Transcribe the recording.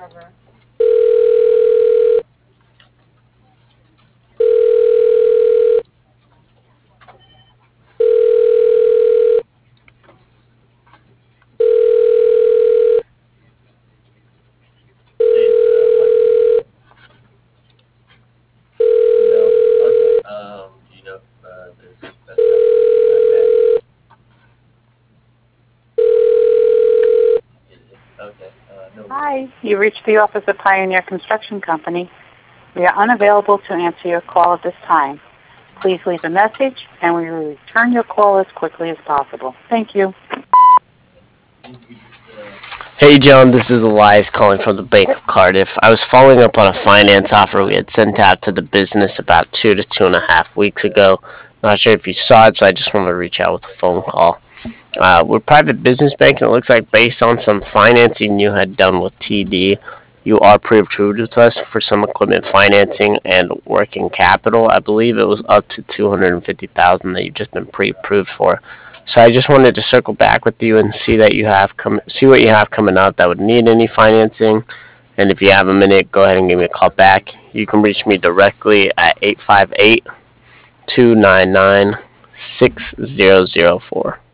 Do you know if there's best time? Okay. No worries. Hi, you reached the office of Pioneer Construction Company. We are unavailable to answer your call at this time. Please leave a message, and we will return your call as quickly as possible. Thank you. Hey John, this is Elias calling from the Bank of Cardiff. I was following up on a finance offer we had sent out to the business about 2 to 2.5 weeks ago. Not sure if you saw it, so I just wanted to reach out with a phone call. We're private business bank, and it looks like based on some financing you had done with TD, you are pre-approved with us for some equipment financing and working capital. I believe it was up to 250,000 that you've just been pre-approved for. So I just wanted to circle back with you and see what you have coming up that would need any financing. And if you have a minute, go ahead and give me a call back. You can reach me directly at 858 299 6004.